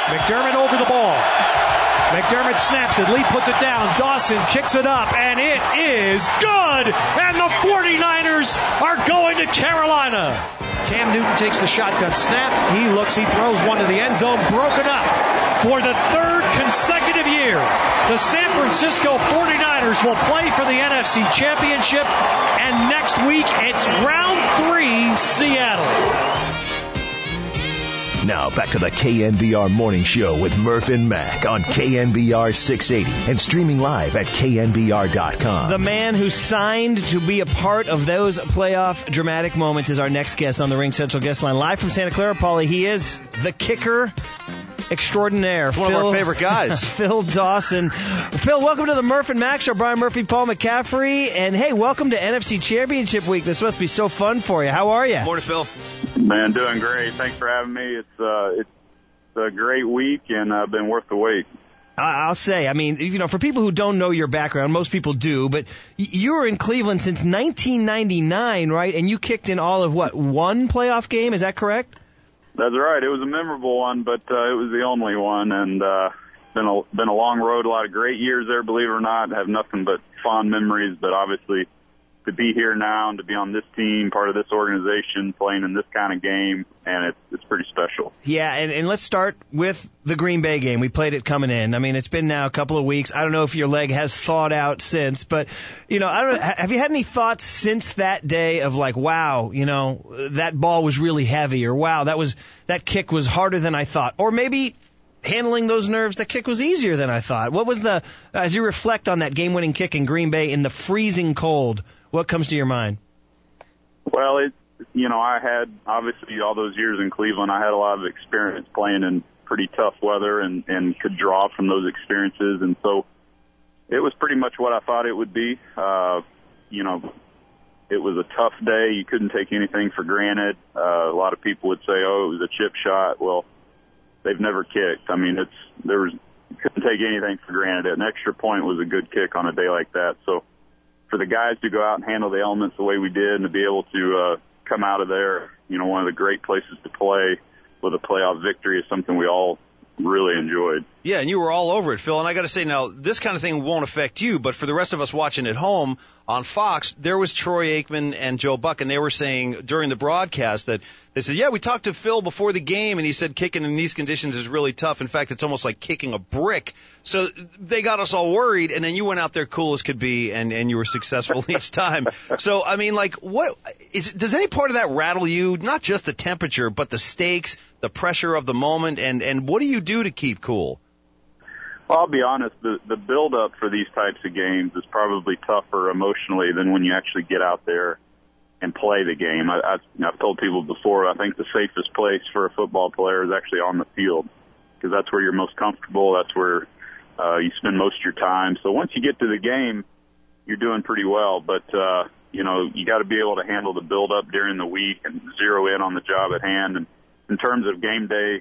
McDermott over the ball. McDermott snaps it. Lee puts it down. Dawson kicks it up, and it is good. And the 49ers are going to Carolina. Cam Newton takes the shotgun snap. He looks. He throws one to the end zone. Broken up. For the third consecutive year, the San Francisco 49ers will play for the NFC Championship. And next week, it's round 3, Seattle. Now back to the KNBR Morning Show with Murph and Mac on KNBR 680 and streaming live at KNBR.com. The man who signed to be a part of those playoff dramatic moments is our next guest on the Ring Central guest line. Live from Santa Clara, Paulie, he is the kicker extraordinaire. One of our favorite guys. Phil Dawson. Phil, welcome to the Murph and Mac Show. Brian Murphy, Paul McCaffrey. And hey, welcome to NFC Championship Week. This must be so fun for you. How are you? Morning, Phil. Man, doing great. Thanks for having me. It's a great week, and been worth the wait. I'll say, I mean, you know, for people who don't know your background, most people do, but you were in Cleveland since 1999, right? And you kicked in all of, one playoff game? Is that correct? That's right. It was a memorable one, but it was the only one, and been a long road, a lot of great years there, believe it or not. I have nothing but fond memories, but obviously to be here now and to be on this team, part of this organization, playing in this kind of game, and it's pretty special. Yeah, and let's start with the Green Bay game. We played it coming in. I mean, it's been now a couple of weeks. I don't know if your leg has thawed out since, but, you know, I don't know, have you had any thoughts since that day of like, wow, you know, that ball was really heavy, or wow, that kick was harder than I thought, or maybe handling those nerves, the kick was easier than I thought. What was as you reflect on that game-winning kick in Green Bay in the freezing cold, what comes to your mind? Well, I had, obviously, all those years in Cleveland, I had a lot of experience playing in pretty tough weather and could draw from those experiences. And so it was pretty much what I thought it would be. It was a tough day. You couldn't take anything for granted. A lot of people would say, oh, it was a chip shot. Well, they've never kicked. I mean, you couldn't take anything for granted. An extra point was a good kick on a day like that. So for the guys to go out and handle the elements the way we did and to be able to come out of there, one of the great places to play with a playoff victory is something we all really enjoyed. Yeah, and you were all over it, Phil. And I got to say, now, this kind of thing won't affect you, but for the rest of us watching at home on Fox, there was Troy Aikman and Joe Buck, and they were saying during the broadcast that they said, yeah, we talked to Phil before the game, and he said kicking in these conditions is really tough. In fact, it's almost like kicking a brick. So they got us all worried, and then you went out there cool as could be, and you were successful each time. So, I mean, like, does any part of that rattle you? Not just the temperature, but the stakes, the pressure of the moment, and what do you do to keep cool? Well, I'll be honest, the build-up for these types of games is probably tougher emotionally than when you actually get out there and play the game. I've told people before, I think the safest place for a football player is actually on the field, because that's where you're most comfortable. That's where you spend most of your time. So once you get to the game, you're doing pretty well. But, you got to be able to handle the build-up during the week and zero in on the job at hand. And in terms of game day,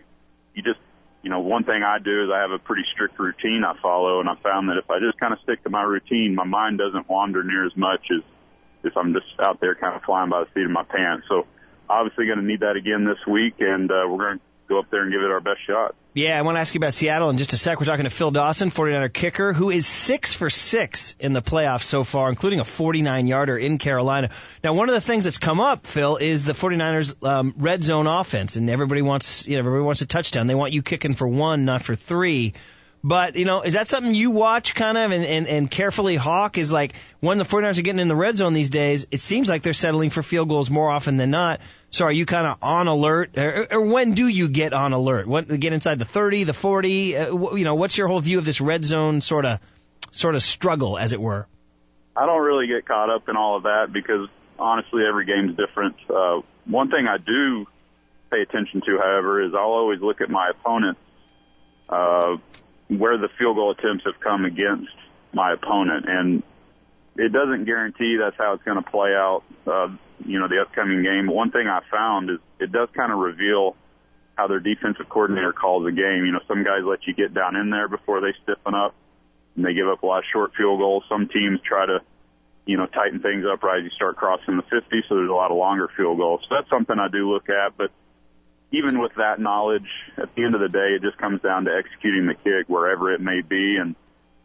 one thing I do is I have a pretty strict routine I follow, and I found that if I just kind of stick to my routine, my mind doesn't wander near as much as if I'm just out there kind of flying by the seat of my pants. So obviously going to need that again this week, and we're going to go up there and give it our best shot. Yeah, I want to ask you about Seattle in just a sec. We're talking to Phil Dawson, 49er kicker, who is 6 for 6 in the playoffs so far, including a 49-yarder in Carolina. Now, one of the things that's come up, Phil, is the 49ers' red zone offense, and everybody wants a touchdown. They want you kicking for 1, not for 3. But, is that something you watch kind of and carefully hawk? Is like when the 49ers are getting in the red zone these days, it seems like they're settling for field goals more often than not. So are you kind of on alert? Or when do you get on alert? Get inside the 30, the 40? What's your whole view of this red zone sort of struggle, as it were? I don't really get caught up in all of that because, honestly, every game's different. One thing I do pay attention to, however, is I'll always look at my opponents, where the field goal attempts have come against my opponent. And it doesn't guarantee that's how it's going to play out, the upcoming game. But one thing I found is it does kind of reveal how their defensive coordinator calls the game. Some guys let you get down in there before they stiffen up, and they give up a lot of short field goals. Some teams try to, tighten things up right as you start crossing the 50, so there's a lot of longer field goals. So that's something I do look at. But even with that knowledge, at the end of the day, it just comes down to executing the kick wherever it may be. And,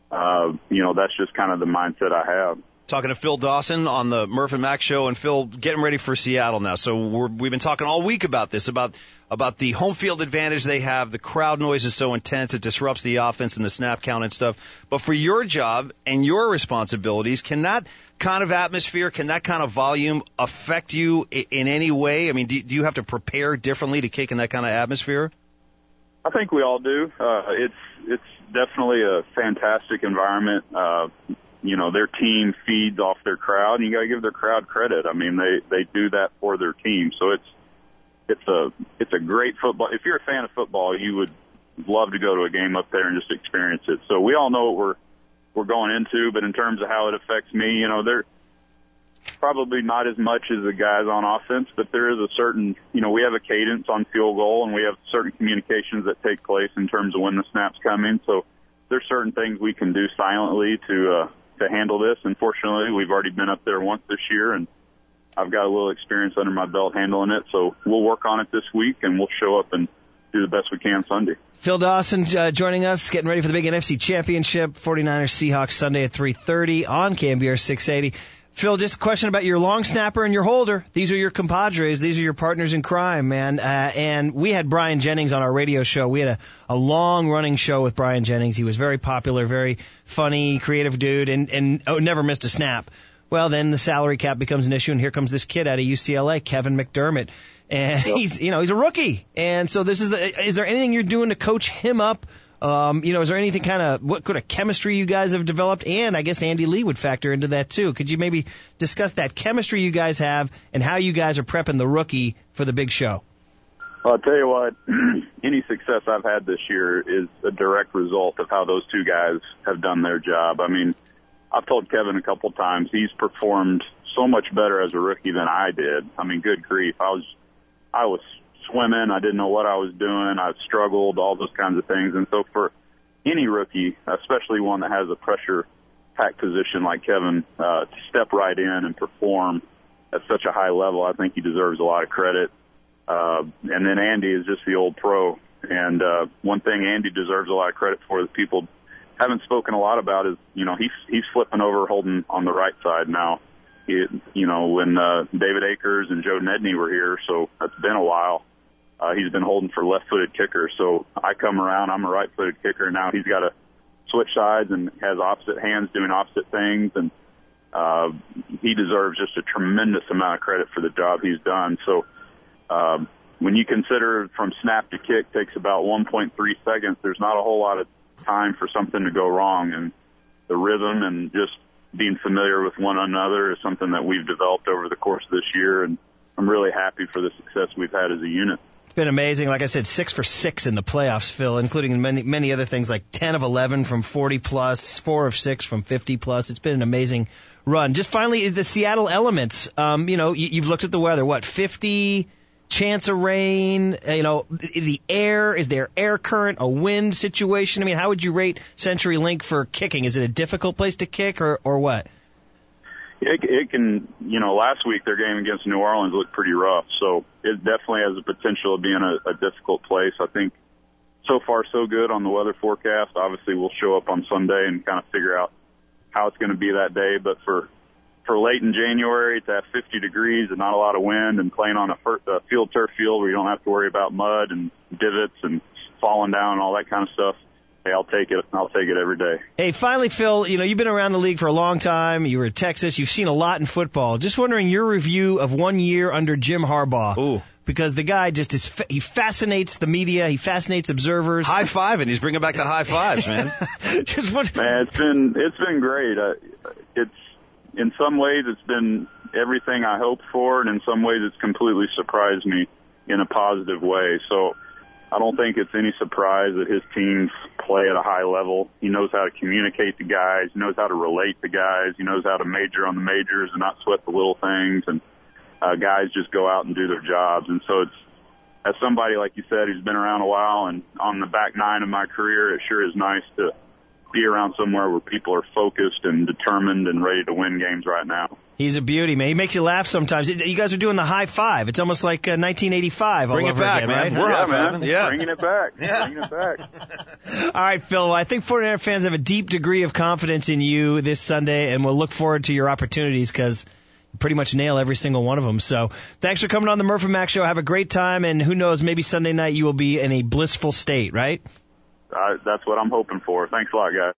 that's just kind of the mindset I have. Talking to Phil Dawson on the Murph and Mac show, and Phil, getting ready for Seattle now. So we've been talking all week about this, about the home field advantage they have. The crowd noise is so intense, it disrupts the offense and the snap count and stuff. But for your job and your responsibilities, can that kind of atmosphere, can that kind of volume affect you in any way? I mean, do you have to prepare differently to kick in that kind of atmosphere? I think we all do. It's definitely a fantastic environment. Their team feeds off their crowd, and you got to give their crowd credit. I mean, they do that for their team. So it's a great football. If you're a fan of football, you would love to go to a game up there and just experience it. So we all know what we're going into, but in terms of how it affects me, they're probably not as much as the guys on offense, but there is a certain, we have a cadence on field goal, and we have certain communications that take place in terms of when the snaps come in. So there's certain things we can do silently to handle this. Unfortunately, we've already been up there once this year, and I've got a little experience under my belt handling it. So we'll work on it this week, and we'll show up and do the best we can Sunday. Phil Dawson joining us, getting ready for the big NFC Championship, 49ers Seahawks Sunday at 3:30 on KNBR 680. Phil, just a question about your long snapper and your holder. These are your compadres. These are your partners in crime, man. And we had Brian Jennings on our radio show. We had a long-running show with Brian Jennings. He was very popular, very funny, creative dude, and never missed a snap. Well, then the salary cap becomes an issue, and here comes this kid out of UCLA, Kevin McDermott. And he's a rookie. And so is there anything you're doing to coach him up? Is there anything what kind of chemistry you guys have developed? And I guess Andy Lee would factor into that too. Could you maybe discuss that chemistry you guys have and how you guys are prepping the rookie for the big show? Well, I'll tell you what, any success I've had this year is a direct result of how those two guys have done their job. I mean, I've told Kevin a couple times he's performed so much better as a rookie than I did. I mean, good grief. I was swimming. I didn't know what I was doing. I struggled, all those kinds of things. And so for any rookie, especially one that has a pressure-packed position like Kevin, to step right in and perform at such a high level, I think he deserves a lot of credit. And then Andy is just the old pro. And one thing Andy deserves a lot of credit for that people haven't spoken a lot about is, he's flipping over holding on the right side now. When David Akers and Joe Nedney were here, so that's been a while. He's been holding for left-footed kicker. So I come around, I'm a right-footed kicker. Now he's got to switch sides and has opposite hands doing opposite things. And he deserves just a tremendous amount of credit for the job he's done. So when you consider from snap to kick takes about 1.3 seconds, there's not a whole lot of time for something to go wrong. And the rhythm and just being familiar with one another is something that we've developed over the course of this year. And I'm really happy for the success we've had as a unit. It's been amazing. Like I said, 6 for 6 in the playoffs, Phil, including many other things like 10 of 11 from 40 plus, 4 of 6 from 50 plus. It's been an amazing run. Just finally, the Seattle elements. You've looked at the weather. 50 chance of rain. The air. Is there air current? A wind situation? I mean, how would you rate CenturyLink for kicking? Is it a difficult place to kick or what? It can, last week their game against New Orleans looked pretty rough, so it definitely has the potential of being a difficult place. I think so far so good on the weather forecast. Obviously we'll show up on Sunday and kind of figure out how it's going to be that day, but for late in January to have 50 degrees and not a lot of wind and playing on a field turf field where you don't have to worry about mud and divots and falling down and all that kind of stuff, hey, I'll take it. I'll take it every day. Hey, finally, Phil, you've been around the league for a long time. You were at Texas. You've seen a lot in football. Just wondering your review of 1 year under Jim Harbaugh. Ooh. Because the guy just he fascinates the media. He fascinates observers. High fiving. He's bringing back the high fives, man. Man, it's been great. In some ways it's been everything I hoped for, and in some ways it's completely surprised me in a positive way. So I don't think it's any surprise that his teams play at a high level. He knows how to communicate to guys. He knows how to relate to guys. He knows how to major on the majors and not sweat the little things. And guys just go out and do their jobs. And so it's, as somebody, like you said, who's been around a while and on the back nine of my career, it sure is nice to be around somewhere where people are focused and determined and ready to win games right now. He's a beauty, man. He makes you laugh sometimes. You guys are doing the high five. It's almost like 1985 all Bring over it back, again, man. right? We're Yeah, high-fiving. man. Yeah. Bringing it back. Yeah. Bringing it back. All right, Phil. Well, I think 49er fans have a deep degree of confidence in you this Sunday, and we'll look forward to your opportunities because you pretty much nail every single one of them. So thanks for coming on the Murph and Mac Show. Have a great time, and who knows, maybe Sunday night you will be in a blissful state, right? That's what I'm hoping for. Thanks a lot, guys.